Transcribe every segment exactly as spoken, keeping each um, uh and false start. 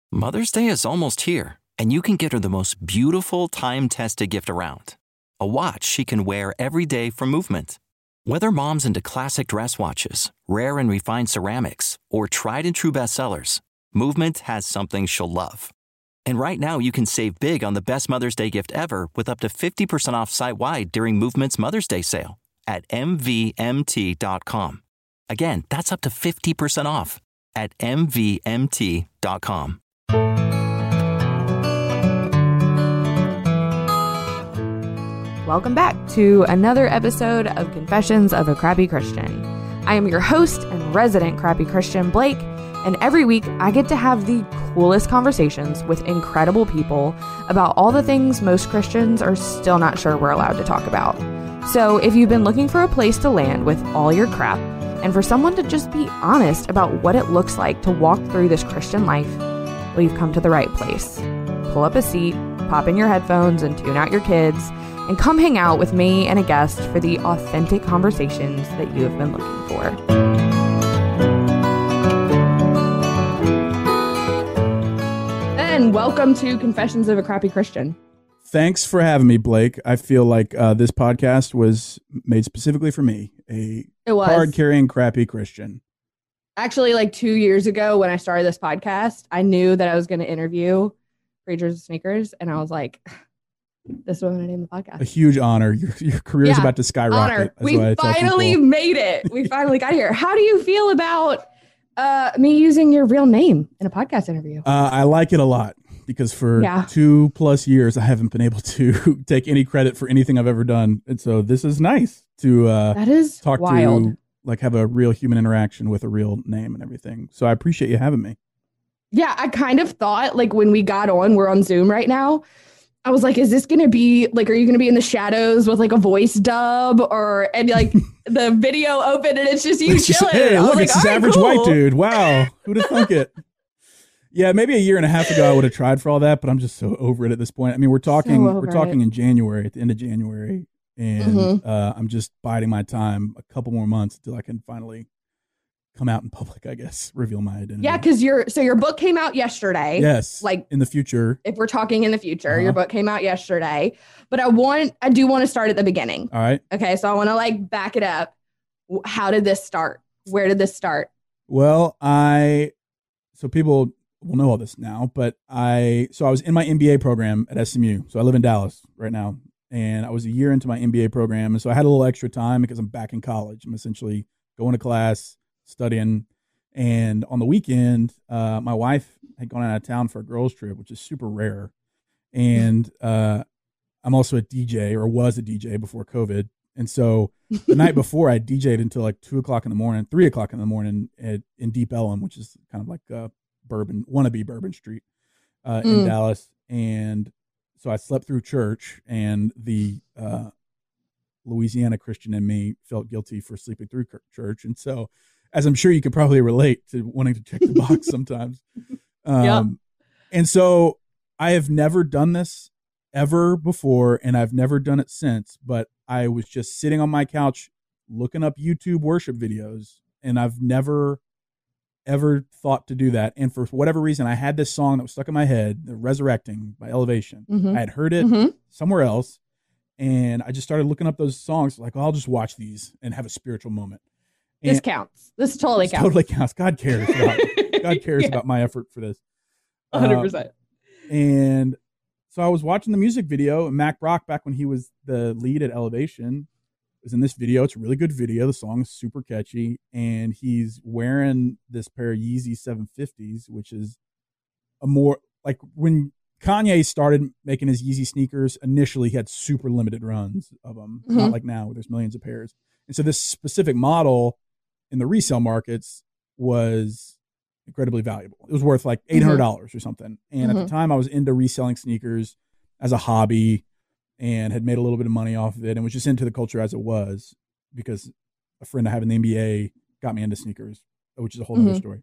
Mother's Day is almost here, and you can get her the most beautiful time-tested gift around. A watch she can wear every day from Movement. Whether mom's into classic dress watches, rare and refined ceramics, or tried and true bestsellers, Movement has something she'll love. And right now you can save big on the best Mother's Day gift ever with up to fifty percent off site-wide during Movement's Mother's Day sale at M V M T dot com. Again, that's up to fifty percent off at M V M T dot com. Welcome back to another episode of Confessions of a Crappy Christian. I am your host and resident crappy Christian, Blake, and every week I get to have the coolest conversations with incredible people about all the things most Christians are still not sure we're allowed to talk about. So if you've been looking for a place to land with all your crap, and for someone to just be honest about what it looks like to walk through this Christian life, well, you've come to the right place. Pull up a seat, pop in your headphones, and tune out your kids, and come hang out with me and a guest for the authentic conversations that you have been looking for. And welcome to Confessions of a Crappy Christian. Thanks for having me, Blake. I feel like uh, this podcast was made specifically for me, a card-carrying crappy Christian. Actually, like two years ago when I started this podcast, I knew that I was going to interview Preachers of Sneakers, and I was like, this is what I'm going to name the podcast. A huge honor. Your, your career is yeah, about to skyrocket. We finally made it. We finally got here. How do you feel about uh, me using your real name in a podcast interview? Uh, I like it a lot because for yeah. two plus years, I haven't been able to take any credit for anything I've ever done. And so this is nice to uh, that is talk wild. to, like have a real human interaction with a real name and everything. So I appreciate you having me. Yeah, I kind of thought like when we got on, we're on Zoom right now. I was like, is this going to be like, are you going to be in the shadows with like a voice dub or and like the video open and it's just you chilling? Hey, look, like, it's this right, average cool. white dude. Wow. Who'd have thunk it? Yeah, maybe a year and a half ago I would have tried for all that, but I'm just so over it at this point. I mean, we're talking, so we're talking it. in January, at the end of January, and mm-hmm. uh, I'm just biding my time a couple more months until I can finally come out in public, I guess, reveal my identity. Yeah, because your so your book came out yesterday. Yes, like in the future. If we're talking in the future, uh-huh. your book came out yesterday. But I want, I do want to start at the beginning. All right. Okay, so I want to like back it up. How did this start? Where did this start? Well, I so people will know all this now, but I so I was in my M B A program at S M U. So I live in Dallas right now, and I was a year into my M B A program, and so I had a little extra time because I'm back in college. I'm essentially going to class, studying, and on the weekend, uh, my wife had gone out of town for a girls' trip, which is super rare, and uh, I'm also a D J or was a D J before COVID, and so the night before I D J'd until like two o'clock in the morning, three o'clock in the morning at, in Deep Ellum, which is kind of like uh, Bourbon wannabe Bourbon Street uh, in mm. Dallas, and so I slept through church, and the uh, Louisiana Christian in me felt guilty for sleeping through church, and so. As I'm sure you could probably relate to wanting to check the box sometimes. Um, yeah. And so I have never done this ever before, and I've never done it since, but I was just sitting on my couch looking up YouTube worship videos, and I've never, ever thought to do that. And for whatever reason, I had this song that was stuck in my head, The Resurrecting by Elevation. Mm-hmm. I had heard it mm-hmm. somewhere else, and I just started looking up those songs, like, oh, I'll just watch these and have a spiritual moment. And this and counts. This totally this counts. Totally counts. God cares about God cares yeah. about my effort for this. one hundred percent. Um, and so I was watching the music video, and Mac Brock, back when he was the lead at Elevation, was in this video. It's a really good video. The song is super catchy, and he's wearing this pair of Yeezy seven fifties, which is a more like when Kanye started making his Yeezy sneakers. Initially, he had super limited runs of them, mm-hmm. not like now where there's millions of pairs. And so this specific model in the resale markets was incredibly valuable. It was worth like eight hundred dollars mm-hmm. or something. And mm-hmm. at the time I was into reselling sneakers as a hobby and had made a little bit of money off of it and was just into the culture as it was because a friend I have in the N B A got me into sneakers, which is a whole mm-hmm. other story.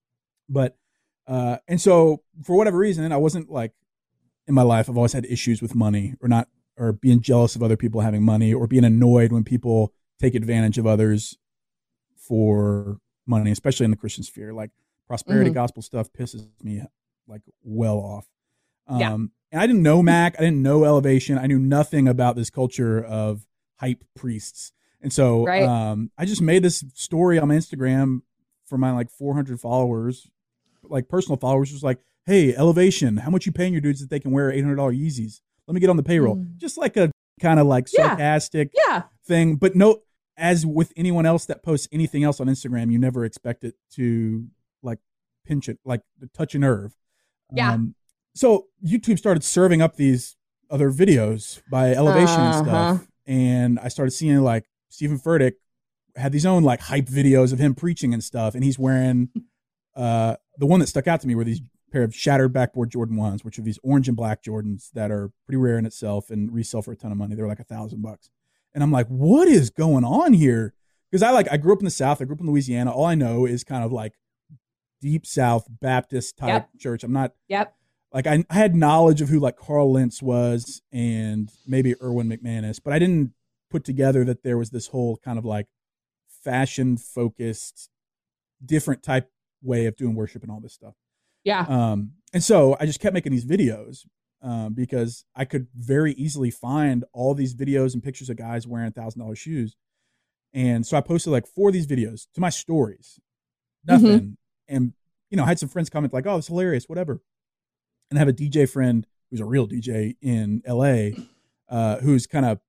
But, uh, and so for whatever reason, I wasn't like in my life, I've always had issues with money or not, or being jealous of other people having money or being annoyed when people take advantage of others for money, especially in the Christian sphere. Like prosperity mm-hmm. gospel stuff pisses me like well off. Um, Yeah. And I didn't know Mac. I didn't know Elevation. I knew nothing about this culture of hype priests. And so Right. um, I just made this story on my Instagram for my like four hundred followers, like personal followers, just like, hey, Elevation, how much you paying your dudes that they can wear eight hundred dollars Yeezys? Let me get on the payroll. Mm. Just like a kind of like Yeah. sarcastic Yeah. thing. But no, as with anyone else that posts anything else on Instagram, you never expect it to like pinch it, like touch a nerve. Yeah. Um, so YouTube started serving up these other videos by Elevation and Uh-huh. stuff. And I started seeing like Stephen Furtick had these own like hype videos of him preaching and stuff. And he's wearing uh, the one that stuck out to me were these pair of shattered backboard Jordan ones, which are these orange and black Jordans that are pretty rare in itself and resell for a ton of money. They're like a thousand bucks. And I'm like, what is going on here? Because I like, I grew up in the South. I grew up in Louisiana. All I know is kind of like deep South Baptist type Yep. church. I'm not Yep. like, I, I had knowledge of who like Carl Lentz was and maybe Erwin McManus, but I didn't put together that there was this whole kind of like fashion focused, different type way of doing worship and all this stuff. Yeah. Um, and so I just kept making these videos um, because I could very easily find all these videos and pictures of guys wearing one thousand dollars shoes. And so I posted like four of these videos to my stories, nothing. Mm-hmm. And, you know, I had some friends comment like, oh, it's hilarious, whatever. And I have a D J friend who's a real D J in L A uh, who's kind of,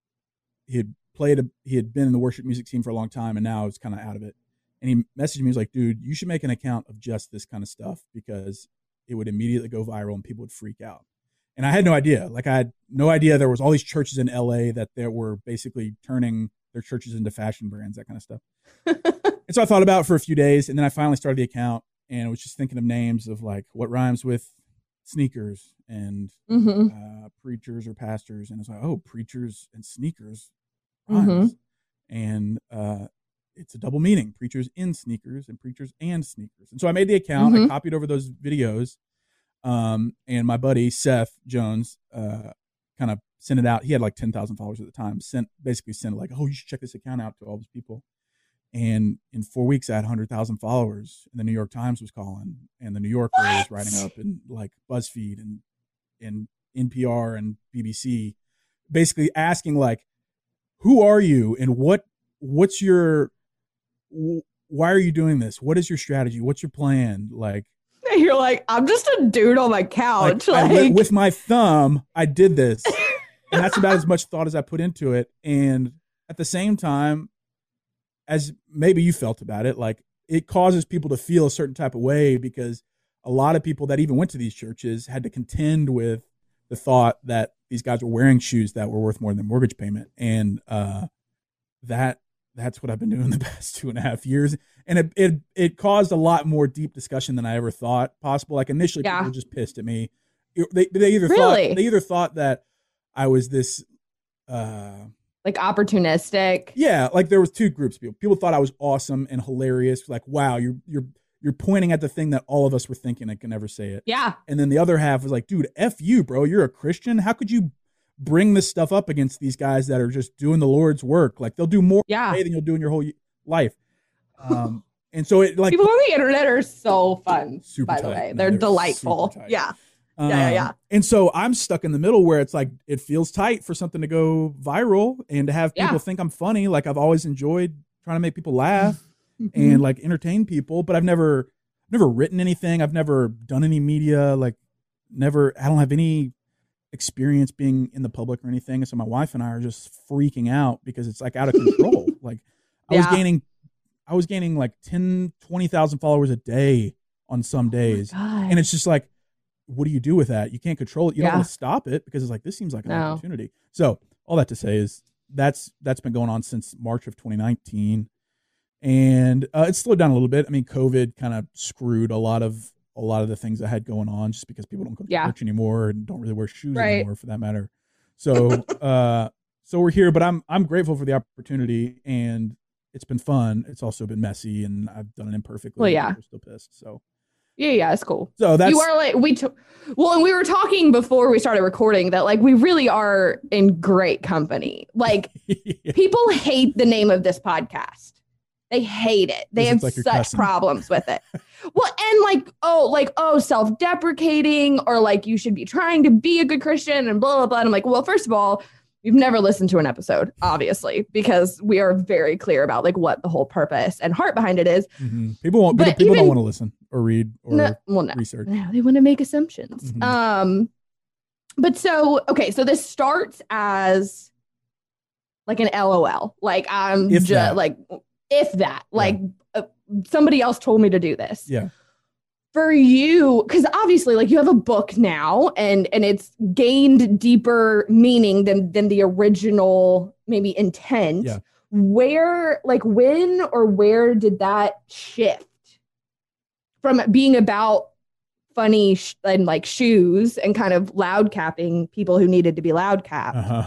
he had played, a, he had been in the worship music scene for a long time and now is kind of out of it. And he messaged me, he was like, dude, you should make an account of just this kind of stuff because it would immediately go viral and people would freak out. And I had no idea. Like I had no idea there was all these churches in L A that there were basically turning their churches into fashion brands, that kind of stuff. And so I thought about it for a few days and then I finally started the account and I was just thinking of names of like what rhymes with sneakers and Mm-hmm. uh, preachers or pastors. And it's like, oh, preachers and sneakers rhymes. Mm-hmm. And uh, it's a double meaning, preachers in sneakers and preachers and sneakers. And so I made the account, Mm-hmm. I copied over those videos. Um, and my buddy, Seth Jones, uh, kind of sent it out. He had like ten thousand followers at the time, sent basically sent it like, oh, you should check this account out to all these people. And in four weeks, I had one hundred thousand followers. And the New York Times was calling, and the New Yorker was writing up, and like BuzzFeed and and N P R and B B C, basically asking like, "Who are you, and what what's your why are you doing this? What is your strategy? What's your plan?" Like, You're like, I'm just a dude on my couch. like, Like, I, with, with my thumb, I did this, and that's about as much thought as I put into it. And at the same time, as maybe you felt about it, like it causes people to feel a certain type of way because a lot of people that even went to these churches had to contend with the thought that these guys were wearing shoes that were worth more than mortgage payment. And uh, that that's what I've been doing the past two and a half years. And it, it, it caused a lot more deep discussion than I ever thought possible. Like initially Yeah. people were just pissed at me. They, they either Really? thought, they either thought that I was this, uh, like opportunistic. yeah, like there was two groups of people. People thought I was awesome and hilarious. Like, wow, you're you're you're pointing at the thing that all of us were thinking. I can never say it. Yeah. And then the other half was like, dude, F you, bro. You're a Christian. How could you bring this stuff up against these guys that are just doing the Lord's work? Like they'll do more Yeah. today than you'll do in your whole y- life. Um, and so it like People on the internet are so fun, Super by the tight. way. No, They're they're delightful. super tight. Yeah. Um, Yeah, yeah, yeah. And so I'm stuck in the middle where it's like it feels tight for something to go viral and to have people Yeah. think I'm funny. Like I've always enjoyed trying to make people laugh Mm-hmm. and like entertain people, but I've never never written anything. I've never done any media. Like never. I don't have any experience being in the public or anything. And so my wife and I are just freaking out because it's like out of control. Like I was Yeah. gaining, I was gaining like ten, twenty thousand followers a day on some days. God. And it's just like, what do you do with that? You can't control it. You Yeah. don't want to stop it because it's like, this seems like an No. opportunity. So all that to say is that's, that's been going on since March of twenty nineteen. And uh, it's slowed down a little bit. I mean, COVID kind of screwed a lot of, a lot of the things I had going on just because people don't go to Yeah. church anymore and don't really wear shoes Right. anymore for that matter. So, uh, so we're here, but I'm, I'm grateful for the opportunity and it's been fun. It's also been messy and I've done it imperfectly. Well, yeah. People are still pissed. So, Yeah, yeah, it's cool. so that's, You are like we t- well, and we were talking before we started recording that like we really are in great company. Like people hate the name of this podcast. They hate it. They have like such cussing. problems with it. Well, and like, oh, like, oh, self-deprecating, or like you should be trying to be a good Christian and blah, blah, blah. And I'm like, well, first of all, you've never listened to an episode, obviously, because we are very clear about like what the whole purpose and heart behind it is. Mm-hmm. People won't, but people even, don't want to listen or read or no, well, no, research. No, they want to make assumptions. Mm-hmm. Um, but so, okay, so this starts as like an L O L, like I'm If just that. like, if that, like uh, somebody else told me to do this. Yeah. For you, because obviously, like you have a book now, and and it's gained deeper meaning than than the original maybe intent. Yeah. Where, like, when or where did that shift from being about funny sh- and like shoes and kind of loud capping people who needed to be loud capped Uh-huh.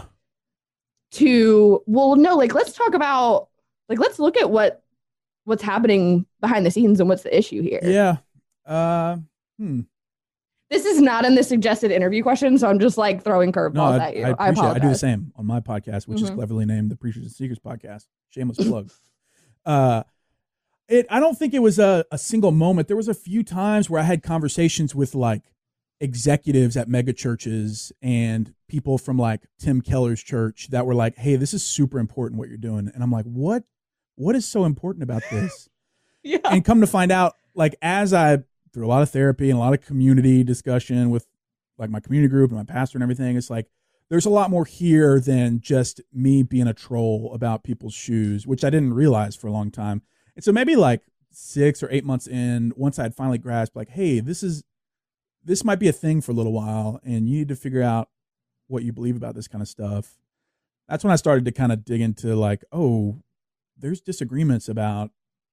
to, well, no, like let's talk about, like let's look at what what's happening behind the scenes and what's the issue here. Yeah. Uh, hmm. This is not in the suggested interview question, so I'm just like throwing No, curveballs I, at you. I I, appreciate it. apologize. I do the same on my podcast, which Mhm. is cleverly named the Preachers and Seekers podcast. Shameless plug. Uh, it. I don't think it was a, a single moment. There was a few times where I had conversations with like executives at mega churches and people from like Tim Keller's church that were like, "Hey, this is super important what you're doing," and I'm like, "What? What is so important about this?" Yeah. And come to find out, like as I through a lot of therapy and a lot of community discussion with like my community group and my pastor and everything, it's like there's a lot more here than just me being a troll about people's shoes, which I didn't realize for a long time. And so maybe like six or eight months in, once I'd finally grasped like, hey, this is this might be a thing for a little while, and you need to figure out what you believe about this kind of stuff. That's when I started to kind of dig into like, oh, there's disagreements about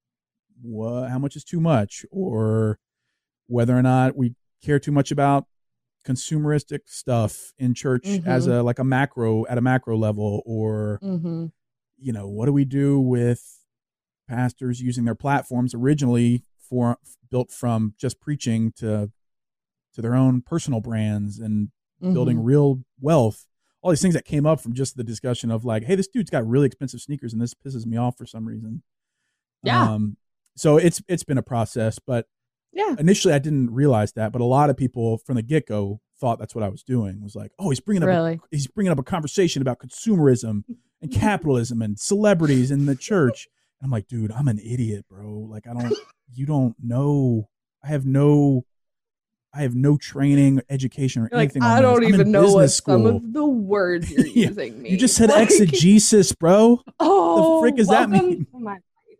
what, how much is too much, or whether or not we care too much about consumeristic stuff in church Mhm. as a like a macro at a macro level, or Mm-hmm. you know, what do we do with pastors using their platforms originally for built from just preaching to to their own personal brands and Mm-hmm. building real wealth, all these things that came up from just the discussion of like, hey, this dude's got really expensive sneakers and this pisses me off for some reason. Yeah. Um, so it's it's been a process, but Yeah. initially I didn't realize that, but a lot of people from the get-go thought that's what I was doing, was like, oh, he's bringing up Really? a, he's bringing up a conversation about consumerism and capitalism and celebrities in the church. And I'm like, dude, I'm an idiot, bro. Like, I don't, you don't know. I have no, I have no training, education, or You're like, anything on I this. don't I'm in even know what business some school. of the words you're Yeah. using mean. You just said Like, exegesis, bro. Oh, The frick does that welcome mean? to my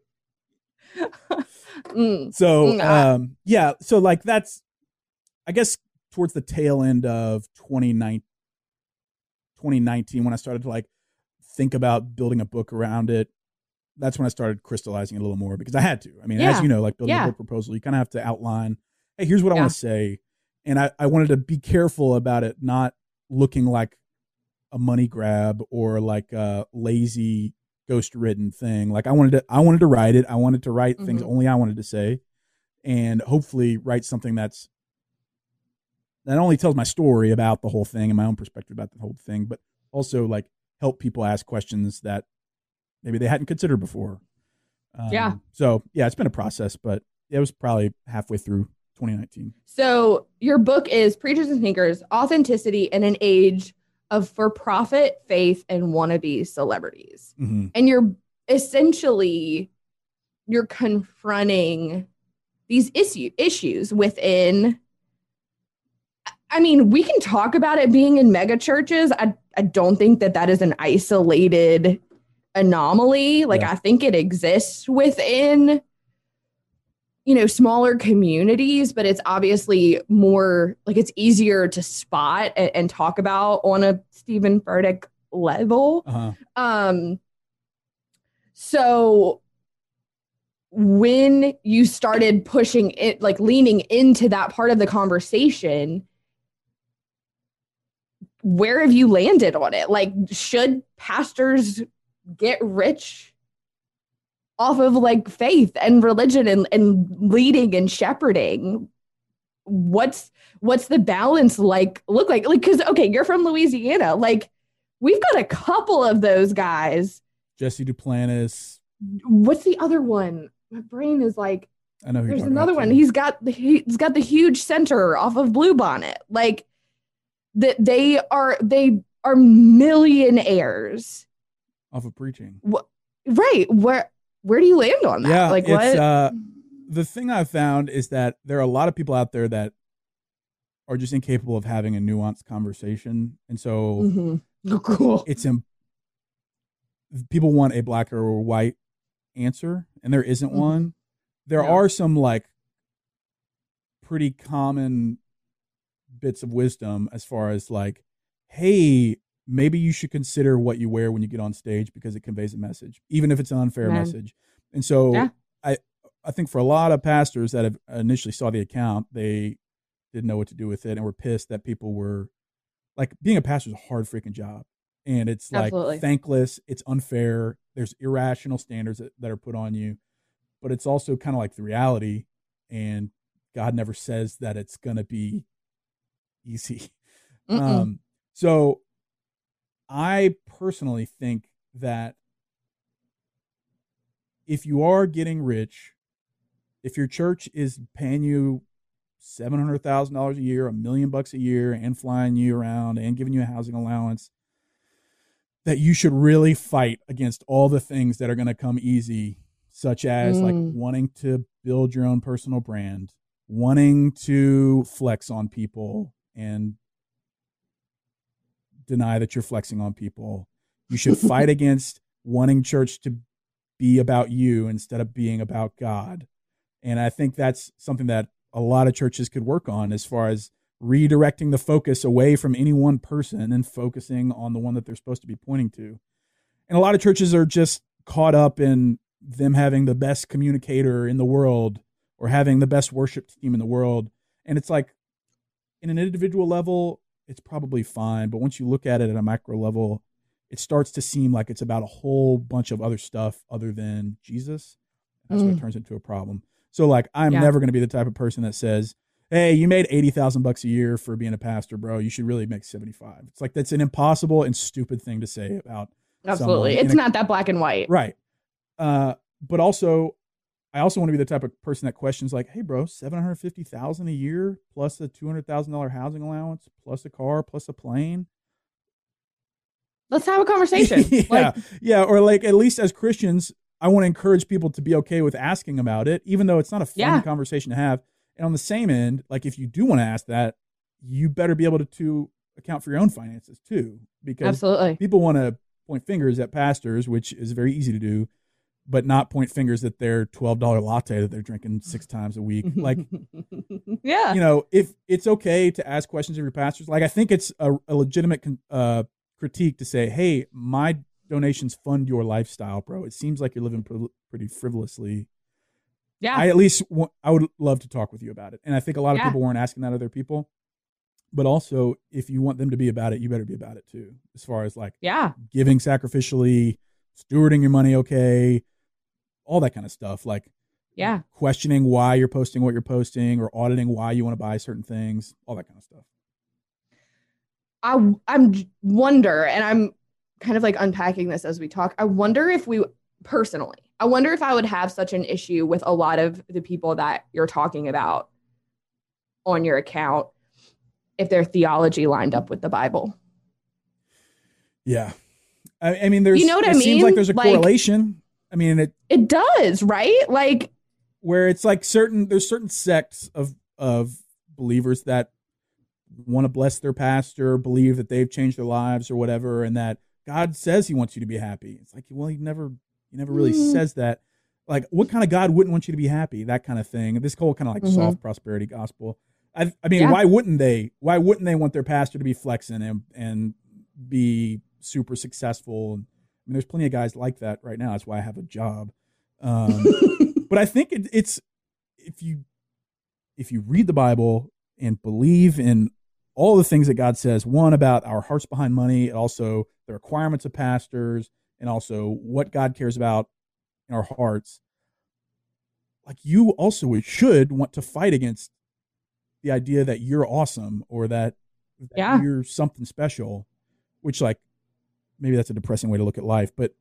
life. Mm, So, Mm, I- um, yeah, so like that's, I guess, towards the tail end of twenty nineteen when I started to like think about building a book around it. That's when I started crystallizing it a little more, because I had to. I mean, Yeah. as you know, like building Yeah. a book proposal, you kind of have to outline, hey, here's what I Yeah. want to say. And I, I wanted to be careful about it not looking like a money grab or like a lazy ghost ridden thing. Like I wanted to, I wanted to write it. I wanted to write things Mhm. only I wanted to say, and hopefully write something that's that only tells my story about the whole thing and my own perspective about the whole thing, but also like help people ask questions that maybe they hadn't considered before. Um, Yeah. So yeah, it's been a process, but it was probably halfway through twenty nineteen. So your book is Preachers and Sneakers, Authenticity in an Age of For-Profit, Faith, and Wannabe Celebrities. Mm-hmm. And you're essentially, you're confronting these issue, issues within, I mean, we can talk about it being in mega churches. I, I don't think that that is an isolated anomaly. Like, Yeah. I think it exists within, you know, smaller communities, but it's obviously more, like, it's easier to spot and, and talk about on a Stephen Furtick level. Uh-huh. Um, so when you started pushing it, like leaning into that part of the conversation, where have you landed on it? Like, should pastors get rich off of like faith and religion and, and leading and shepherding? What's what's the balance like look like? Like, because okay, you're from Louisiana. Like, we've got a couple of those guys. Jesse Duplantis, what's the other one? My brain is like, I know who you're there's talking another about, one. too. He's got the he's got the huge center off of Bluebonnet. Like that they are they are millionaires Off of preaching. Wh- right. Where where do you land on that? Yeah, like it's, what? Uh, the thing I've found is that there are a lot of people out there that are just incapable of having a nuanced conversation, and so mm-hmm. cool. It's in, people want a black or white answer, and there isn't mm-hmm. one. There no. are some like pretty common bits of wisdom as far as like, hey, maybe you should consider what you wear when you get on stage because it conveys a message, even if it's an unfair Man. message. And so yeah. I, I think for a lot of pastors that have initially saw the account, they didn't know what to do with it and were pissed that people were like, being a pastor is a hard freaking job. And it's like Absolutely. thankless. It's unfair. There's irrational standards that, that are put on you, but it's also kind of like the reality. And God never says that it's going to be easy. Mm-mm. Um, so I personally think that if you are getting rich, if your church is paying you seven hundred thousand dollars a year, a million bucks a year, and flying you around and giving you a housing allowance, that you should really fight against all the things that are going to come easy, such as mm. like wanting to build your own personal brand, wanting to flex on people and deny that you're flexing on people. You should fight against wanting church to be about you instead of being about God. And I think that's something that a lot of churches could work on as far as redirecting the focus away from any one person and focusing on the one that they're supposed to be pointing to. And a lot of churches are just caught up in them having the best communicator in the world or having the best worship team in the world. And it's like, in an individual level, it's probably fine. But once you look at it at a macro level, it starts to seem like it's about a whole bunch of other stuff other than Jesus. That's mm. when it turns into a problem. So like, I'm yeah. never going to be the type of person that says, hey, you made eighty thousand bucks a year for being a pastor, bro. You should really make seventy-five. It's like, that's an impossible and stupid thing to say about Absolutely. It's a, not that black and white. Right. Uh, but also, I also want to be the type of person that questions like, hey, bro, seven hundred fifty thousand dollars a year plus a two hundred thousand dollars housing allowance plus a car plus a plane. Let's have a conversation. yeah. Like, yeah. Or like, at least as Christians, I want to encourage people to be okay with asking about it, even though it's not a fun yeah. conversation to have. And on the same end, like if you do want to ask that, you better be able to, to account for your own finances too, because Absolutely. people want to point fingers at pastors, which is very easy to do, but not point fingers at their twelve dollars latte that they're drinking six times a week. Like, yeah, you know, if it's okay to ask questions of your pastors, like I think it's a, a legitimate uh, critique to say, hey, my donations fund your lifestyle, bro. It seems like you're living pr- pretty frivolously. Yeah. I at least want, I would love to talk with you about it. And I think a lot of yeah. people weren't asking that of their people. But also, if you want them to be about it, you better be about it too. As far as like yeah. giving sacrificially, stewarding your money okay, all that kind of stuff. Like yeah. questioning why you're posting what you're posting or auditing why you want to buy certain things, all that kind of stuff. I I'm wonder, and I'm kind of like unpacking this as we talk. I wonder if we personally, I wonder if I would have such an issue with a lot of the people that you're talking about on your account if their theology lined up with the Bible. Yeah. I, I mean, there's, you know what it I mean? seems like there's a like, correlation. I mean, it, it does, right? Like where it's like certain, there's certain sects of, of believers that want to bless their pastor, believe that they've changed their lives or whatever. And that God says he wants you to be happy. It's like, well, he never, he never really mm. says that. Like, what kind of God wouldn't want you to be happy? That kind of thing. This whole kind of like mm-hmm. soft prosperity gospel. I, I mean, yeah. why wouldn't they? Why wouldn't they want their pastor to be flexing and and be super successful? I mean, there's plenty of guys like that right now. That's why I have a job. Um, but I think it, it's if you if you read the Bible and believe in all the things that God says, one about our hearts behind money, also the requirements of pastors, and also what God cares about in our hearts. Like you also should want to fight against the idea that you're awesome or that, that yeah. you're something special, which like maybe that's a depressing way to look at life, but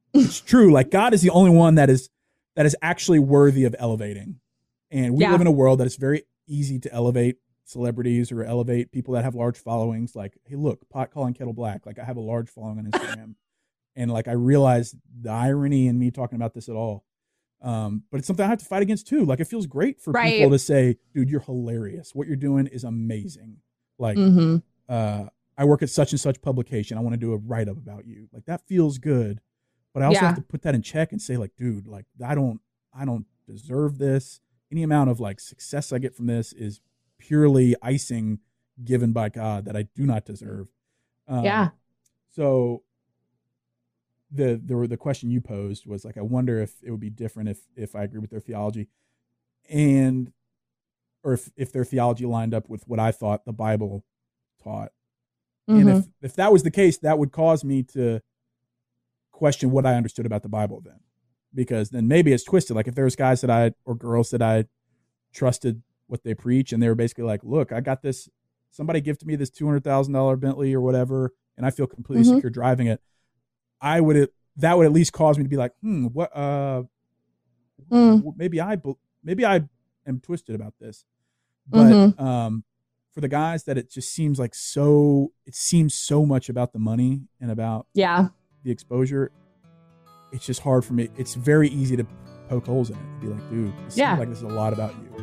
It's true. Like God is the only one that is that is actually worthy of elevating. And we Yeah. live in a world that is very easy to elevate celebrities or elevate people that have large followings. Like, hey, look, pot calling kettle black. Like I have a large following on Instagram. And like I realize the irony in me talking about this at all. Um, but it's something I have to fight against too. Like it feels great for Right. people to say, dude, you're hilarious. What you're doing is amazing. Like Mm-hmm. uh, I work at such and such publication. I want to do a write-up about you. Like that feels good. But I also Yeah. have to put that in check and say like, dude, like I don't, I don't deserve this. Any amount of like success I get from this is purely icing given by God that I do not deserve. Um, Yeah. So the, the, the question you posed was like, I wonder if it would be different if, if I agree with their theology and, or if, if their theology lined up with what I thought the Bible taught. Mm-hmm. And if, if that was the case, that would cause me to question what I understood about the Bible then, because then maybe it's twisted. Like if there was guys that I, or girls that I trusted what they preach and they were basically like, look, I got this, somebody gifted me this two hundred thousand dollars Bentley or whatever, and I feel completely Mhm. secure driving it. I would, that would at least cause me to be like, hmm, what, uh, Mm. maybe I, bel- maybe I am twisted about this. But, Mhm. um, for the guys that it just seems like so, it seems so much about the money and about Yeah. the exposure, it's just hard for me. It's very easy to poke holes in it and be like, dude, it Yeah. seems like this is a lot about you.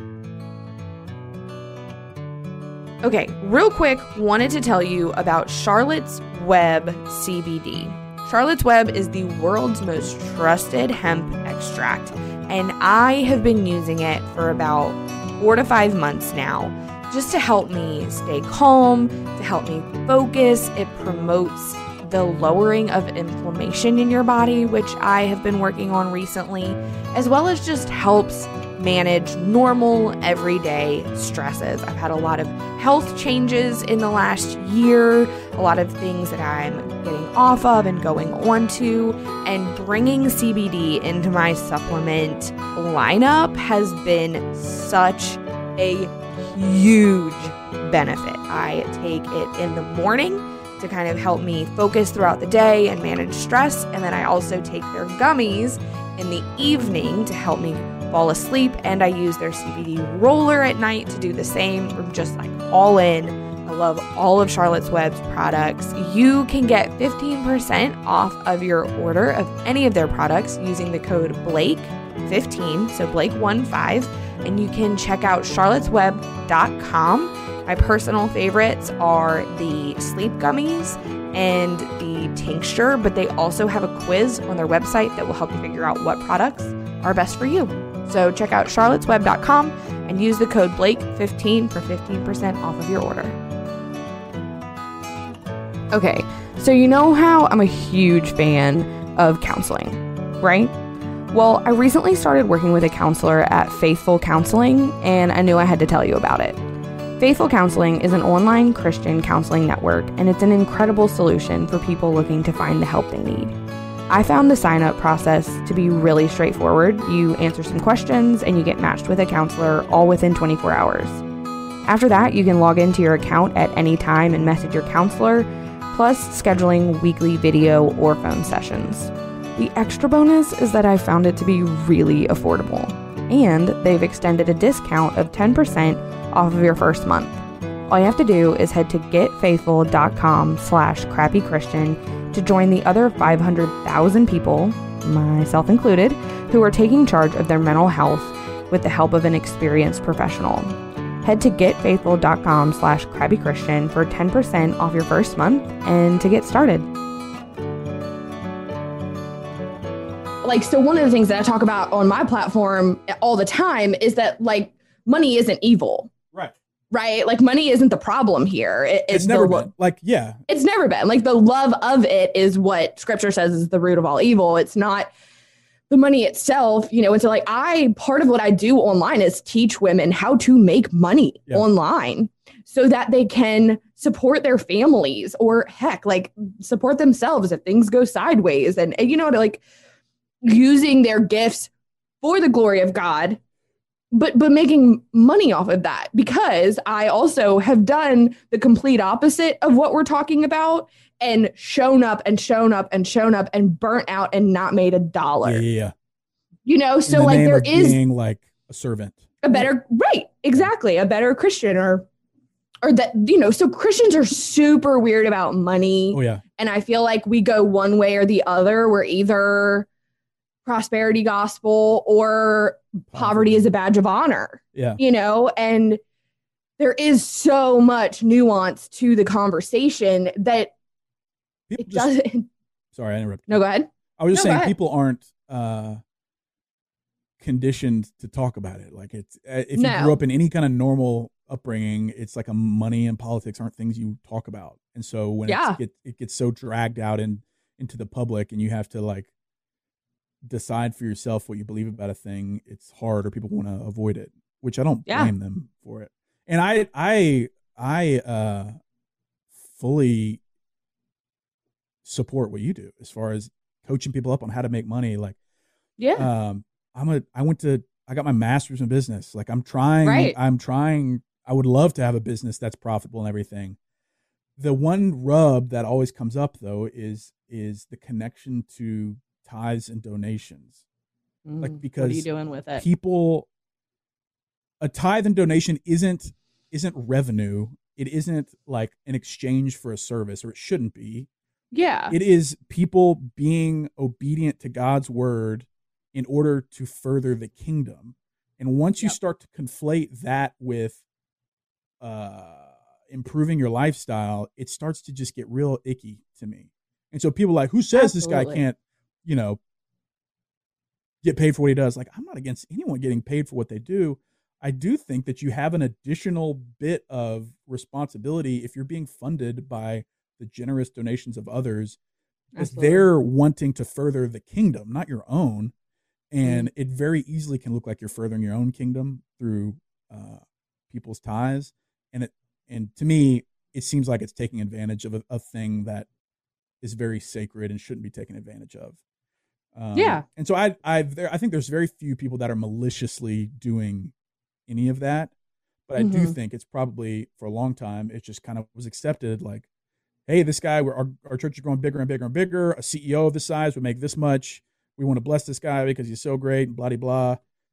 Okay, real quick, wanted to tell you about Charlotte's Web C B D. Charlotte's Web is the world's most trusted hemp extract, and I have been using it for about four to five months now, just to help me stay calm, to help me focus. It promotes the lowering of inflammation in your body, which I have been working on recently, as well as just helps manage normal everyday stresses. I've had a lot of health changes in the last year, a lot of things that I'm getting off of and going on to, and bringing C B D into my supplement lineup has been such a huge benefit. I take it in the morning to kind of help me focus throughout the day and manage stress, and then I also take their gummies in the evening to help me fall asleep, and I use their C B D roller at night to do the same. I'm just like all in. I love all of Charlotte's Web's products. You can get fifteen percent off of your order of any of their products using the code Blake fifteen, so Blake fifteen, and you can check out charlottes web dot com. My personal favorites are the sleep gummies and the tincture, but they also have a quiz on their website that will help you figure out what products are best for you. So check out charlottes web dot com and use the code Blake fifteen for fifteen percent off of your order. Okay, so you know how I'm a huge fan of counseling, right? Well, I recently started working with a counselor at Faithful Counseling, and I knew I had to tell you about it. Faithful Counseling is an online Christian counseling network, and it's an incredible solution for people looking to find the help they need. I found the sign-up process to be really straightforward. You answer some questions, and you get matched with a counselor all within twenty-four hours. After that, you can log into your account at any time and message your counselor, plus scheduling weekly video or phone sessions. The extra bonus is that I found it to be really affordable, and they've extended a discount of ten percent off of your first month. All you have to do is head to getfaithful dot com slash crappy Christian to join the other five hundred thousand people, myself included, who are taking charge of their mental health with the help of an experienced professional. Head to getfaithful dot com slash crappy Christian for ten percent off your first month and to get started. Like, so one of the things that I talk about on my platform all the time is that, like, money isn't evil, Right. right? Like, money isn't the problem here. It- It's, it's never the, been. Like, yeah. It's never been. Like, the love of it is what scripture says is the root of all evil. It's not the money itself, you know. And so, like, I, part of what I do online is teach women how to make money Yeah. online so that they can support their families, or heck, like, support themselves if things go sideways. And, and you know, like, using their gifts for the glory of God but but making money off of that, because I also have done the complete opposite of what we're talking about and shown up and shown up and shown up and burnt out and not made a dollar. Yeah, yeah, yeah. You know, so In the like name there of is being like a servant, a better, right, exactly, a better Christian, or or that, you know, so Christians are super weird about money. Oh yeah. And I feel like we go one way or the other. We're either prosperity gospel or poverty is a badge of honor. Yeah. You know, and there is so much nuance to the conversation that People it just, doesn't. sorry, I interrupted. No, go ahead. I was just No, go saying ahead. people aren't uh, conditioned to talk about it. Like it's uh, if No. you grew up in any kind of normal upbringing, it's like a money and politics aren't things you talk about. And so when Yeah. it's, it it gets so dragged out in into the public, and you have to like decide for yourself what you believe about a thing, it's hard, or people want to avoid it, which I don't Yeah. blame them for it. And I I I uh, fully support what you do as far as coaching people up on how to make money. Like, Yeah. um, I'm a, I went to, I got my master's in business. Like I'm trying, Right. I'm trying, I would love to have a business that's profitable and everything. The one rub that always comes up though is, is the connection to tithes and donations. Like, Mm, because what are you doing with it? people, a tithe and donation isn't, isn't revenue. It isn't like an exchange for a service, or it shouldn't be. Yeah. It is people being obedient to God's word in order to further the kingdom. And once you Yep. start to conflate that with uh, improving your lifestyle, it starts to just get real icky to me. And so people are like, who says this guy Absolutely. can't, you know, get paid for what he does? Like, I'm not against anyone getting paid for what they do. I do think that you have an additional bit of responsibility if you're being funded by the generous donations of others, because Absolutely. they're wanting to further the kingdom, not your own. And it very easily can look like you're furthering your own kingdom through uh, people's tithes. And it, and to me, it seems like it's taking advantage of a, a thing that is very sacred and shouldn't be taken advantage of. Um, Yeah. And so I, I've, there, I think there's very few people that are maliciously doing any of that, but I do Mhm. think it's probably for a long time, it just kind of was accepted. Like, hey, this guy, we're, our, our church is growing bigger and bigger and bigger. A C E O of this size would make this much. We want to bless this guy because he's so great, blah, blah, blah.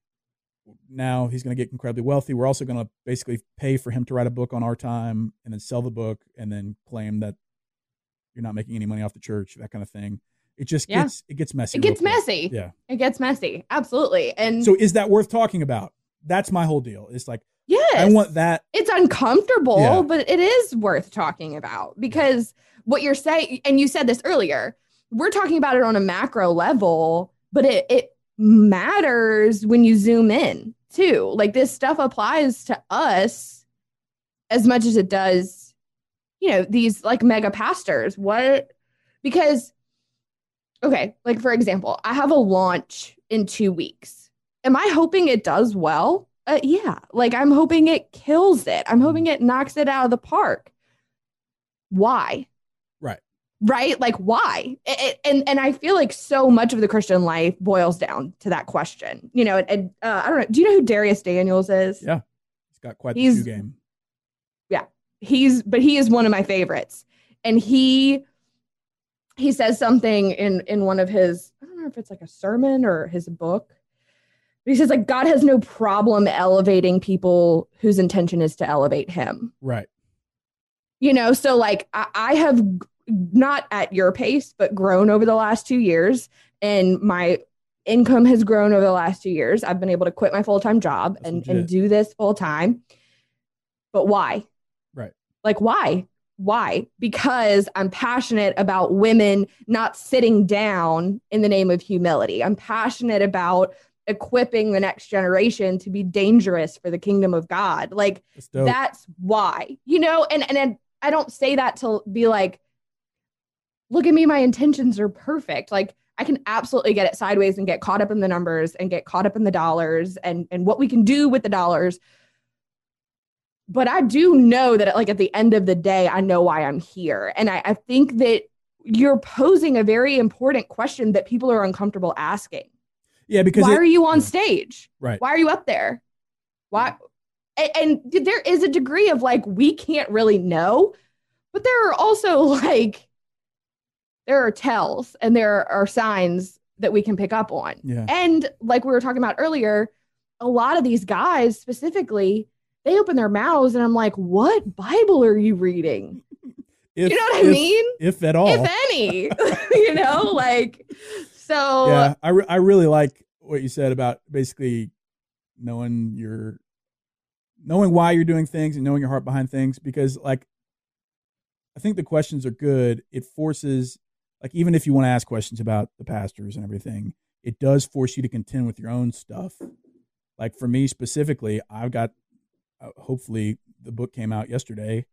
Now he's going to get incredibly wealthy. We're also going to basically pay for him to write a book on our time and then sell the book and then claim that you're not making any money off the church, that kind of thing. It just Yeah. gets, it gets messy. It real gets quick. messy. Yeah. It gets messy. Absolutely. And So is that worth talking about? That's my whole deal. It's like, yes, I want that. it's uncomfortable, Yeah. but it is worth talking about, because what you're saying, and you said this earlier, we're talking about it on a macro level, but it, it matters when you zoom in too. Like, this stuff applies to us as much as it does, you know, these like mega pastors. What, because, okay, like for example, I have a launch in two weeks. Am I hoping it does well? Uh, yeah. Like, I'm hoping it kills it. I'm hoping it knocks it out of the park. Why? Right. Right? Like, why? It, it- and and I feel like so much of the Christian life boils down to that question. You know, and, and uh, I don't know. Do you know who Darius Daniels is? Yeah. He's got quite the He's- shoe game. He's, but he is one of my favorites. And he, he says something in, in one of his, I don't know if it's like a sermon or his book, but he says like, God has no problem elevating people whose intention is to elevate him. Right. You know, so like I, I have g- not at your pace, but grown over the last two years, and my income has grown over the last two years. I've been able to quit my full-time job That's and, legit. and do this full time. But why? Right. Like, why? Why? Because I'm passionate about women not sitting down in the name of humility. I'm passionate about equipping the next generation to be dangerous for the kingdom of God. Like, That's dope. that's why, you know, and, and and I don't say that to be like, look at me, my intentions are perfect. Like, I can absolutely get it sideways and get caught up in the numbers and get caught up in the dollars and, and what we can do with the dollars. But I do know that like at the end of the day, I know why I'm here. And I, I think that you're posing a very important question that people are uncomfortable asking. Yeah, because Why it- are you on yeah. stage? Right. Why are you up there? Why? And, and there is a degree of like, we can't really know, but there are also like, there are tells and there are signs that we can pick up on. Yeah. And like we were talking about earlier, a lot of these guys specifically, they open their mouths and I'm like, what Bible are you reading? If, you know what if, I mean? If at all. If any, you know, like, so. Yeah, I, re- I really like what you said about basically knowing your, knowing why you're doing things and knowing your heart behind things, because like, I think the questions are good. It forces, like, even if you want to ask questions about the pastors and everything, it does force you to contend with your own stuff. Like for me specifically, I've got, uh, hopefully the book came out yesterday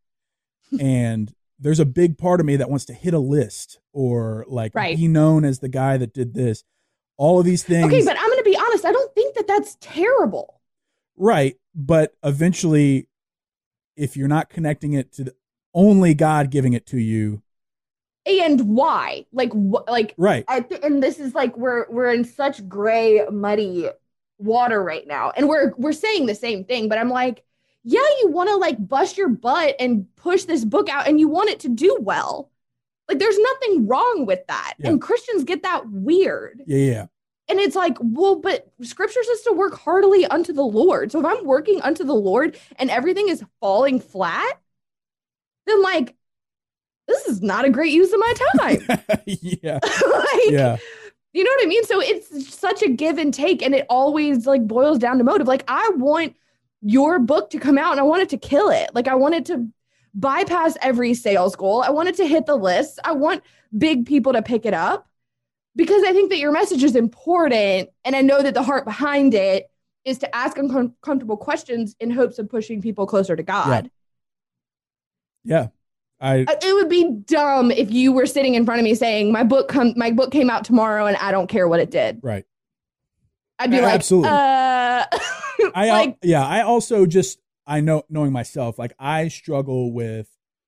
and there's a big part of me that wants to hit a list or like right. be known as the guy that did this. All of these things. Okay, but I'm going to be honest. I don't think that that's terrible. Right. But eventually, if you're not connecting it to the, only God giving it to you. And why? Like, wh- like, right. I th- and this is like, we're, we're in such gray, muddy water right now. And we're, we're saying the same thing, but I'm like, yeah, you want to like bust your butt and push this book out and you want it to do well. Like there's nothing wrong with that. Yeah. And Christians get that weird. Yeah, yeah. And it's like, well, but scripture says to work heartily unto the Lord. So if I'm working unto the Lord and everything is falling flat, then like, this is not a great use of my time. yeah. like, yeah. You know what I mean? So it's such a give and take. And it always like boils down to motive. Like I want your book to come out and I want it to kill it. Like I want it to bypass every sales goal. I want it to hit the list. I want big people to pick it up because I think that your message is important. And I know that the heart behind it is to ask uncomfortable questions in hopes of pushing people closer to God. Yeah. yeah. I, it would be dumb if you were sitting in front of me saying my book come my book came out tomorrow and I don't care what it did. Right. I'd be uh, like, absolutely. Uh, I like, yeah. I also just I know knowing myself, like I struggle with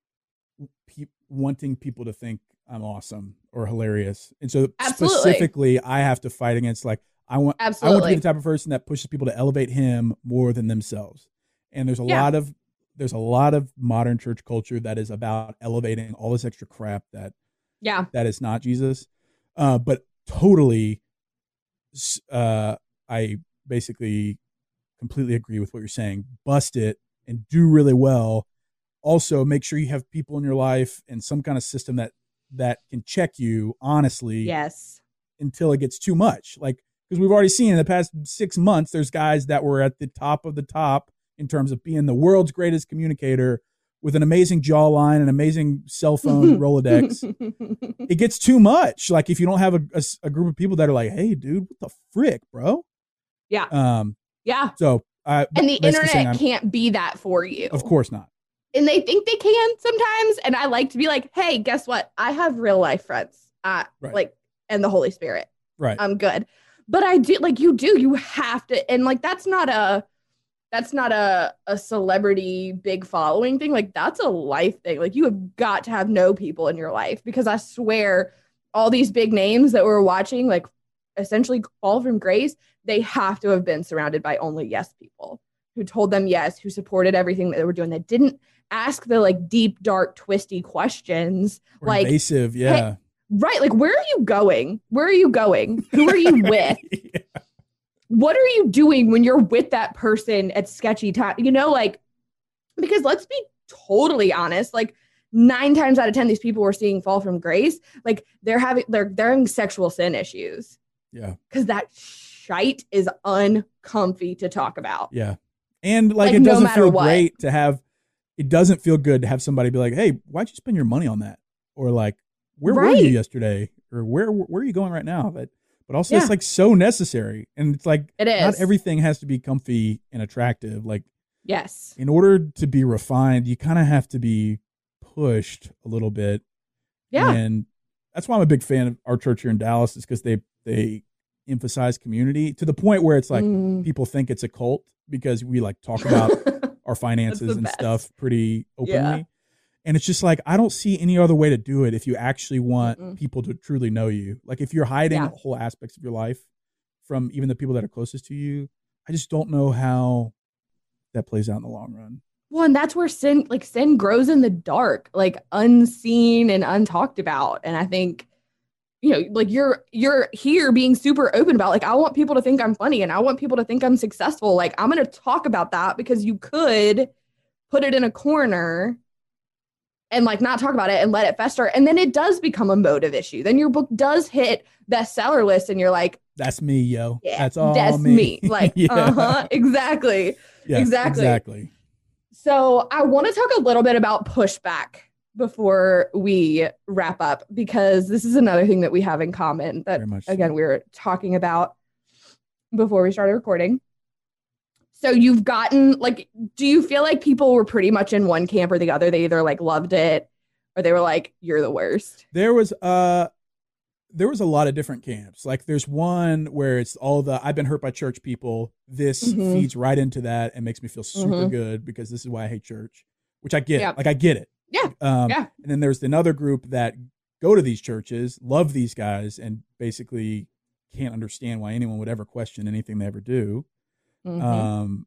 pe- wanting people to think I'm awesome or hilarious, and so absolutely. specifically, I have to fight against like I want. Absolutely. I want to be the type of person that pushes people to elevate him more than themselves. And there's a yeah. lot of there's a lot of modern church culture that is about elevating all this extra crap that yeah that is not Jesus. Uh, but totally, uh, I basically completely agree with what you're saying. Bust it and do really well. Also, make sure you have people in your life and some kind of system that that can check you honestly. Yes. Until it gets too much. Like, because we've already seen in the past six months, there's guys that were at the top of the top in terms of being the world's greatest communicator with an amazing jawline, an amazing cell phone Rolodex. It gets too much. Like if you don't have a, a, a group of people that are like, hey, dude, what the frick, bro? Yeah. Um. Yeah. So, uh, and the internet can't be that for you. Of course not. And they think they can sometimes. And I like to be like, hey, guess what? I have real life friends. Uh, right. Like, and the Holy Spirit. Right. I'm good. But I do, like, you do, you have to. And like, that's not a, that's not a, a celebrity big following thing. Like, that's a life thing. Like, you have got to have no people in your life, because I swear all these big names that we're watching, like, essentially fall from grace, they have to have been surrounded by only yes people who told them yes, who supported everything that they were doing, that didn't ask the like deep, dark, twisty questions. Or like invasive, yeah. Hey, right. Like, where are you going? Where are you going? Who are you with? yeah. What are you doing when you're with that person at sketchy time? You know, like, because let's be totally honest, like nine times out of ten, these people we're seeing fall from grace, like they're having, they're, they're having sexual sin issues. Yeah. Because that shite is uncomfy to talk about. Yeah. And like, like it doesn't no feel what. great to have, it doesn't feel good to have somebody be like, hey, why'd you spend your money on that? Or like, where right. were you yesterday? Or where where are you going right now? But but also yeah. it's like so necessary. And it's like, it is. Not everything has to be comfy and attractive. Like, yes. In order to be refined, you kind of have to be pushed a little bit. Yeah. And that's why I'm a big fan of our church here in Dallas, is because they, they emphasize community to the point where it's like mm. people think it's a cult, because we like talk about our finances and best. stuff pretty openly. Yeah. And it's just like, I don't see any other way to do it if you actually want Mm-mm. people to truly know you. Like if you're hiding yeah. whole aspects of your life from even the people that are closest to you, I just don't know how that plays out in the long run. Well, and that's where sin, like sin grows in the dark, like unseen and untalked about. And I think, you know, like you're, you're here being super open about, like, I want people to think I'm funny and I want people to think I'm successful. Like, I'm going to talk about that because you could put it in a corner and like not talk about it and let it fester. And then it does become a motive issue. Then your book does hit bestseller list and you're like, that's me, yo. Yeah, that's all that's me. me. Like, yeah. uh-huh, exactly. Yes, exactly. Exactly. So I want to talk a little bit about pushback before we wrap up, because this is another thing that we have in common that, again, so. we were talking about before we started recording. So you've gotten, like, do you feel like people were pretty much in one camp or the other? They either like loved it or they were like, you're the worst. There was uh there was a lot of different camps. Like there's one where it's all the I've been hurt by church people. This mm-hmm. feeds right into that and makes me feel super mm-hmm. good because this is why I hate church, which I get. Yeah. Like I get it. Yeah. Um, yeah. And then there's another group that go to these churches, love these guys, and basically can't understand why anyone would ever question anything they ever do. Mm-hmm. Um,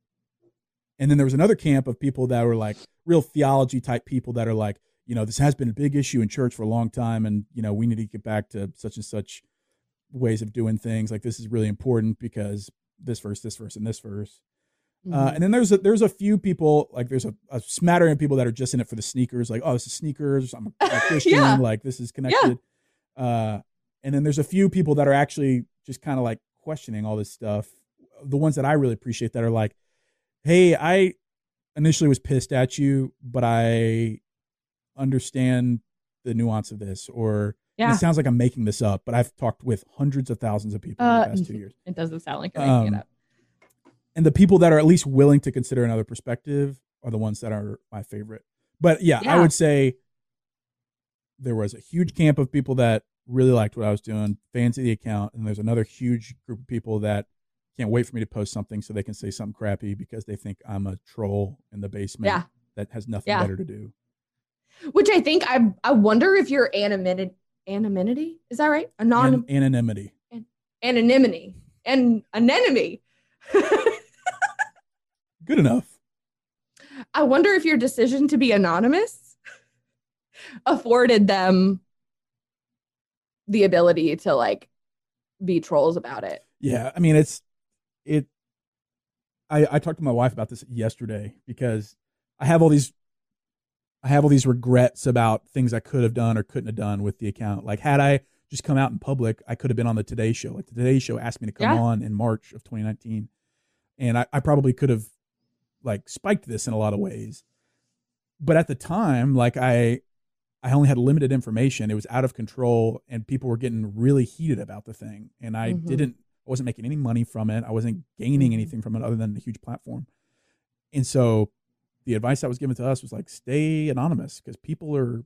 and then there was another camp of people that were like real theology type people that are like, you know, this has been a big issue in church for a long time. And, you know, we need to get back to such and such ways of doing things. Like this is really important because this verse, this verse, and this verse. Mm-hmm. Uh, and then there's a, there's a few people, like there's a, a smattering of people that are just in it for the sneakers. Like, oh, this is sneakers. I'm a, a Christian. yeah. Like this is connected. Yeah. Uh, and then there's a few people that are actually just kind of like questioning all this stuff. The ones that I really appreciate that are like, hey, I initially was pissed at you, but I understand the nuance of this, or yeah. it sounds like I'm making this up, but I've talked with hundreds of thousands of people uh, in the past two years. It doesn't sound like you're making um, it up. And the people that are at least willing to consider another perspective are the ones that are my favorite. But yeah, yeah. I would say there was a huge camp of people that really liked what I was doing, fans of the account, and there's another huge group of people that can't wait for me to post something so they can say something crappy because they think I'm a troll in the basement yeah. that has nothing yeah. better to do. Which I think I I wonder if your anonymity anonymity is that right? Anon- An- anonymity. An- anonymity and anemone. Good enough. I wonder if your decision to be anonymous afforded them the ability to like be trolls about it. Yeah, I mean it's it. I I talked to my wife about this yesterday because I have all these. I have all these regrets about things I could have done or couldn't have done with the account. Like had I just come out in public, I could have been on the Today Show. Like the Today Show asked me to come yeah. on in March of twenty nineteen. And I, I probably could have like spiked this in a lot of ways. But at the time, like I, I only had limited information. It was out of control and people were getting really heated about the thing. And I mm-hmm. didn't, I wasn't making any money from it. I wasn't gaining anything from it other than a huge platform. And so the advice that was given to us was like, stay anonymous because people are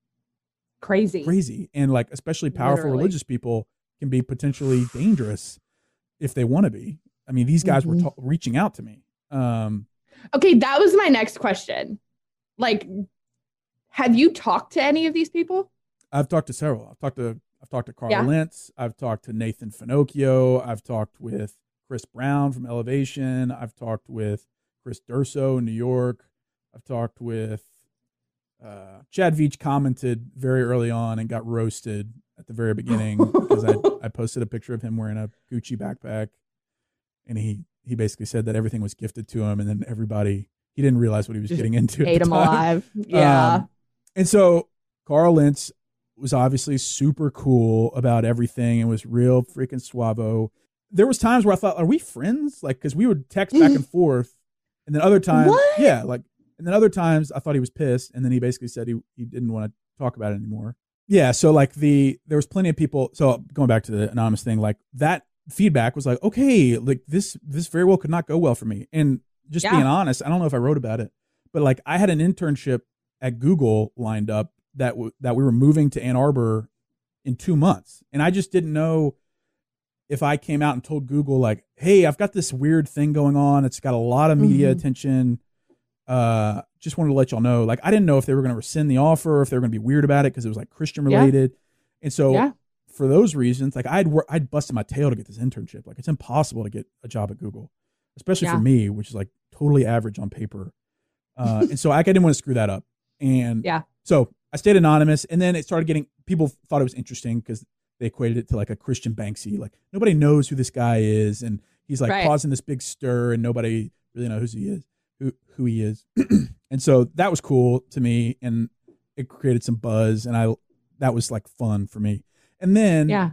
crazy, crazy. And like, especially powerful Literally. religious people can be potentially dangerous if they want to be. I mean, these guys mm-hmm. were ta- reaching out to me. Um, okay. That was my next question. Like, have you talked to any of these people? I've talked to several. I've talked to, I've talked to Carl yeah. Lentz. I've talked to Nathan Finocchio. I've talked with Chris Brown from Elevation. I've talked with Chris Durso in New York. I've talked with uh, Chad Veach commented very early on and got roasted at the very beginning because I, I posted a picture of him wearing a Gucci backpack. And he, he basically said that everything was gifted to him. And then everybody, he didn't realize what he was Just getting into. Ate him alive. Yeah. Um, and so Carl Lentz was obviously super cool about everything and was real freaking suavo. There was times where I thought, are we friends? Like, because we would text back and forth. And then other times, what? yeah, like, and then other times I thought he was pissed. And then he basically said he, he didn't want to talk about it anymore. Yeah. So like the, there was plenty of people. So going back to the anonymous thing, like that feedback was like, okay, like this, this very well could not go well for me. And just yeah. being honest, I don't know if I wrote about it, but like I had an internship at Google lined up that, w- that we were moving to Ann Arbor in two months. And I just didn't know if I came out and told Google like, hey, I've got this weird thing going on. It's got a lot of media mm-hmm. attention. Uh, just wanted to let y'all know, like, I didn't know if they were going to rescind the offer, if they were going to be weird about it because it was like Christian related. Yeah. And so yeah. for those reasons, like I'd I'd busted my tail to get this internship. Like it's impossible to get a job at Google, especially yeah. for me, which is like totally average on paper. Uh, and so I, I didn't want to screw that up. And Yeah. so I stayed anonymous, and then it started getting, people thought it was interesting because they equated it to like a Christian Banksy. Like nobody knows who this guy is. And he's like Right. causing this big stir and nobody really knows who he is, who, who he is. And so that was cool to me, and it created some buzz, and I, that was like fun for me. And then, Yeah.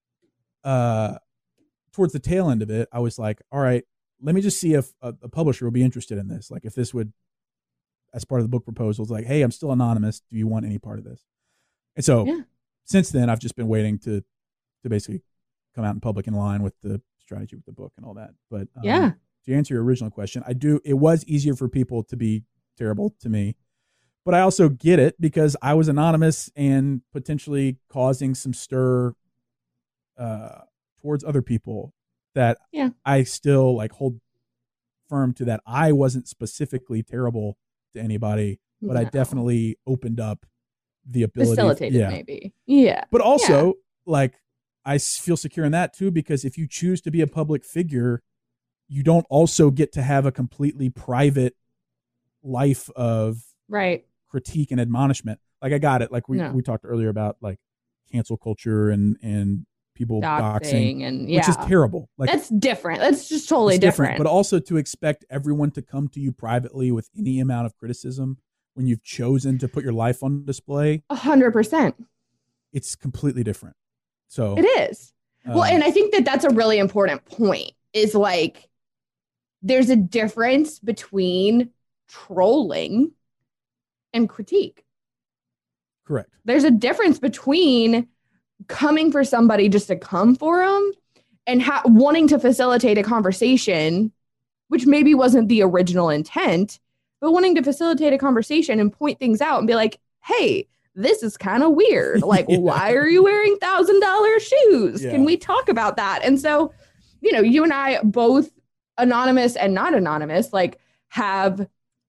uh, towards the tail end of it, I was like, all right, let me just see if a, a publisher will be interested in this. Like if this would, as part of the book proposals, like, hey, I'm still anonymous. Do you want any part of this? And so Yeah. since then, I've just been waiting to, to basically come out in public in line with the strategy with the book and all that. But um, Yeah. to answer your original question, I do, it was easier for people to be terrible to me, but I also get it because I was anonymous and potentially causing some stir uh, towards other people that Yeah. I still like hold firm to, that I wasn't specifically terrible to anybody, but I No. definitely opened up the ability. Facilitated, yeah. maybe. Yeah. But also, like, I s- feel secure in that too, because if you choose to be a public figure, you don't also get to have a completely private life of Right. critique and admonishment. Like I got it. Like we, No. we talked earlier about like cancel culture and, and people doxing, Doxing and yeah. which is terrible. Like That's different. That's just totally it's different. But also to expect everyone to come to you privately with any amount of criticism when you've chosen to put your life on display, A hundred percent. it's completely different. So It is. Well, um, and I think that that's a really important point, is like, there's a difference between trolling and critique. correct. There's a difference between coming for somebody just to come for them and ha- wanting to facilitate a conversation, which maybe wasn't the original intent, but wanting to facilitate a conversation and point things out and be like, hey, this is kind of weird. Like, Yeah. why are you wearing thousand dollar shoes? Yeah. Can we talk about that? And so, you know, you and I, both anonymous and not anonymous, like have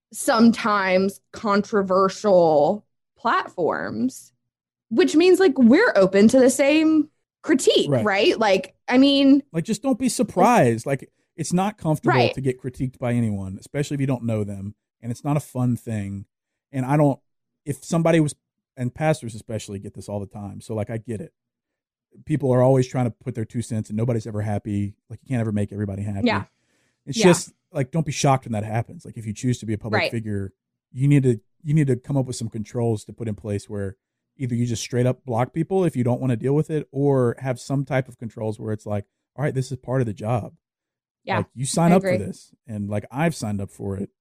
sometimes controversial platforms, which means like we're open to the same critique, Right. right? Like, I mean, Like, just don't be surprised. Like, it's not comfortable Right. to get critiqued by anyone, especially if you don't know them. And it's not a fun thing. And I don't, if somebody was, and pastors especially get this all the time. So, like, I get it. People are always trying to put their two cents and nobody's ever happy. Like, you can't ever make everybody happy. Yeah. It's Yeah. just like, don't be shocked when that happens. Like, if you choose to be a public Right. figure, you need to, you need to come up with some controls to put in place where either you just straight up block people if you don't want to deal with it, or have some type of controls where it's like, all right, this is part of the job. yeah. Like, you sign I up for agree. this, and like I've signed up for it.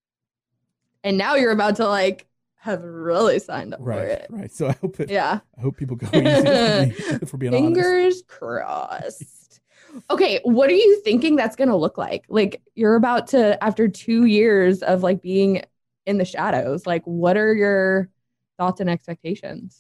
And now you're about to like have really signed up for Right. it. Right. So I hope it, Yeah. I hope people go easy on me for being honest. Fingers crossed. Okay, what are you thinking that's going to look like? Like, you're about to, after two years of like being in the shadows, like, what are your thoughts and expectations?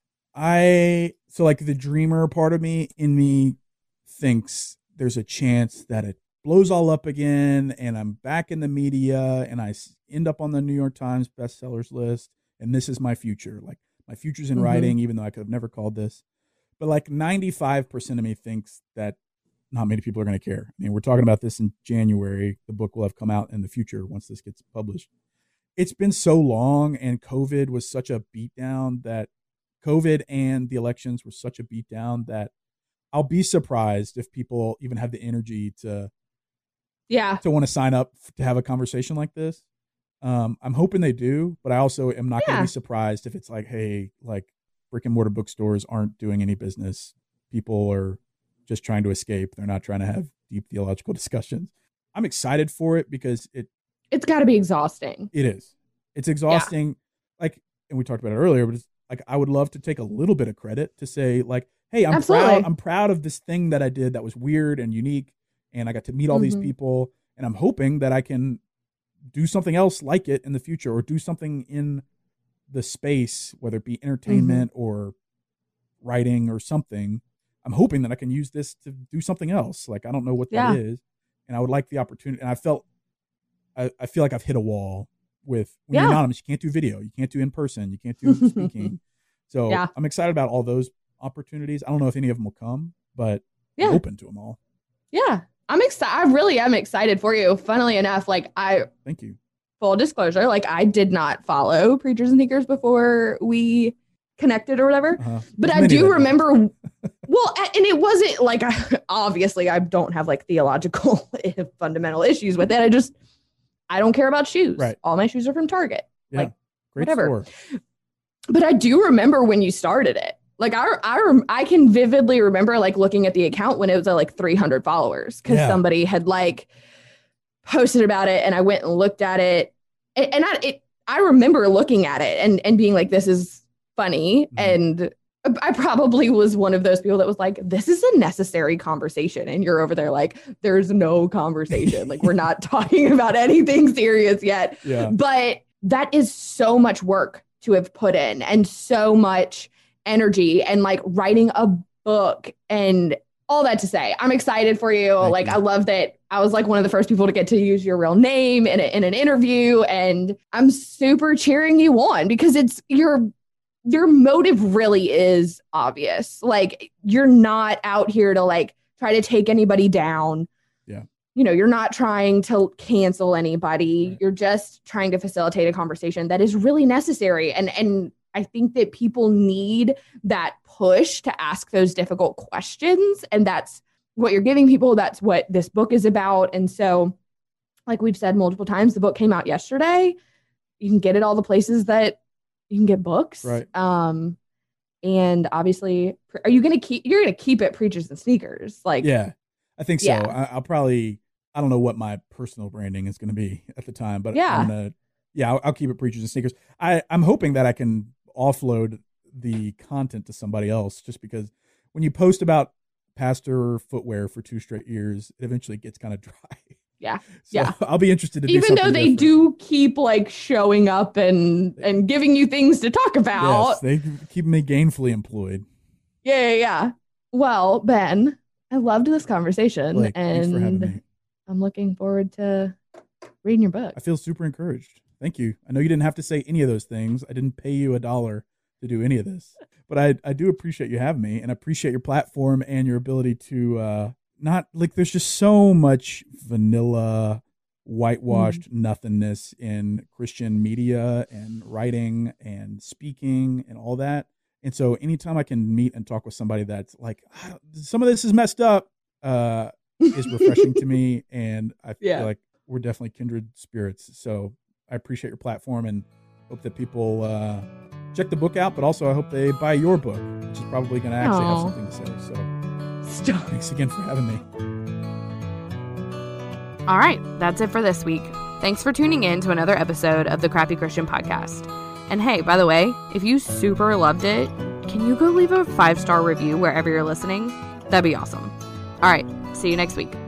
I so like the dreamer part of me in me thinks there's a chance that it blows all up again, and I'm back in the media, and I s- end up on the New York Times bestsellers list, and this is my future. Like, my future's in Mhm. writing, even though I could have never called this. But like ninety-five percent of me thinks that not many people are going to care. I mean, we're talking about this in January. The book will have come out in the future once this gets published. It's been so long, and COVID was such a beatdown that COVID and the elections were such a beatdown that I'll be surprised if people even have the energy to Yeah. to want to sign up to have a conversation like this. Um, I'm hoping they do, but I also am not going to Yeah. be surprised if it's like, hey, like brick and mortar bookstores aren't doing any business. People are just trying to escape. They're not trying to have deep theological discussions. I'm excited for it because it It's got to be exhausting. it is. It's exhausting. Like, and we talked about it earlier, but it's like, I would love to take a little bit of credit to say like, hey, I'm Absolutely. proud. I'm proud of this thing that I did that was weird and unique. And I got to meet all these Mhm. people, and I'm hoping that I can do something else like it in the future, or do something in the space, whether it be entertainment Mm-hmm. or writing or something. I'm hoping that I can use this to do something else. Like, I don't know what Yeah. that is. And I would like the opportunity. And I felt, I, I feel like I've hit a wall with, when Yeah. you're anonymous, you can't do video, you can't do in person, you can't do speaking. So Yeah. I'm excited about all those opportunities. I don't know if any of them will come, but Yeah. I'm open to them all. Yeah. I'm excited. I really am excited for you. Funnily enough, like I, thank you. Full disclosure, like I did not follow Preachers and Sneakers before we connected or whatever, uh-huh. but I do remember, well, and it wasn't like, I, obviously I don't have like theological fundamental issues with it. I just, I don't care about shoes. Right. All my shoes are from Target. Yeah. Like Great whatever. Store. But I do remember when you started it. Like I, I, I can vividly remember like looking at the account when it was at like three hundred followers because yeah. somebody had like posted about it and I went and looked at it. And, and I, it, I remember looking at it and, and being like, this is funny. Mm-hmm. And I probably was one of those people that was like, this is a necessary conversation. And you're over there like, there's no conversation. Like we're not talking about anything serious yet. Yeah. But that is so much work to have put in and so much energy and like writing a book and all that to say, I'm excited for you. Thank like, you. I love that I was like one of the first people to get to use your real name in, a, in an interview. And I'm super cheering you on because it's your, your motive really is obvious. Like you're not out here to like try to take anybody down. Yeah. You know, you're not trying to cancel anybody. Right. You're just trying to facilitate a conversation that is really necessary. And, and I think that people need that push to ask those difficult questions. And that's what you're giving people. That's what this book is about. And so, like we've said multiple times, the book came out yesterday. You can get it all the places that you can get books. Right. Um, and obviously, are you going to keep, you're going to keep it Preachers and Sneakers? Like, yeah, I think so. Yeah. I, I'll probably, I don't know what my personal branding is going to be at the time, but yeah, I'm gonna, yeah, I'll, I'll keep it Preachers and Sneakers. I, I'm hoping that I can offload the content to somebody else, just because when you post about pastor footwear for two straight years, it eventually gets kind of dry. Yeah. So yeah. I'll be interested to do even though they different. do keep like showing up and and giving you things to talk about. Yes, they keep me gainfully employed. Yeah, yeah, yeah. Well, Ben, I loved this conversation, Blake, and thanks for having me. I'm looking forward to reading your book. I feel super encouraged. Thank you. I know you didn't have to say any of those things. I didn't pay you a dollar to do any of this, but I I do appreciate you having me, and I appreciate your platform and your ability to uh, not like. There's just so much vanilla, whitewashed mm. nothingness in Christian media and writing and speaking and all that. And so, anytime I can meet and talk with somebody that's like, oh, some of this is messed up, uh, is refreshing to me, and I feel yeah. like we're definitely kindred spirits. So I appreciate your platform and hope that people uh, check the book out, but also I hope they buy your book, which is probably going to actually Aww. have something to say. So Stop. Thanks again for having me. All right, that's it for this week. Thanks for tuning in to another episode of the Crappy Christian Podcast. And hey, by the way, if you super loved it, can you go leave a five-star review wherever you're listening? That'd be awesome. All right, see you next week.